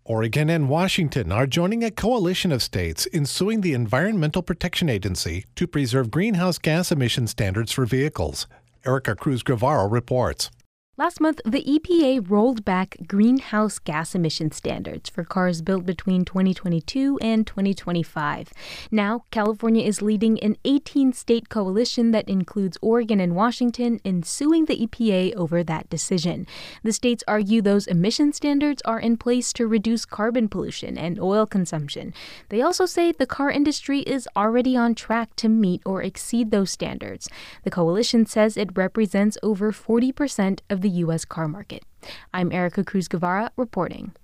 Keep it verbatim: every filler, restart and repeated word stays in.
Oregon and Washington are joining a coalition of states in suing the Environmental Protection Agency to preserve greenhouse gas emission standards for vehicles. Erica Cruz Guevara reports. Last month, the E P A rolled back greenhouse gas emission standards for cars built between twenty twenty-two and twenty twenty-five. Now, California is leading an eighteen-state coalition that includes Oregon and Washington in suing the E P A over that decision. The states argue those emission standards are in place to reduce carbon pollution and oil consumption. They also say the car industry is already on track to meet or exceed those standards. The coalition says it represents over forty percent of the U S car market. I'm Erica Cruz Guevara reporting.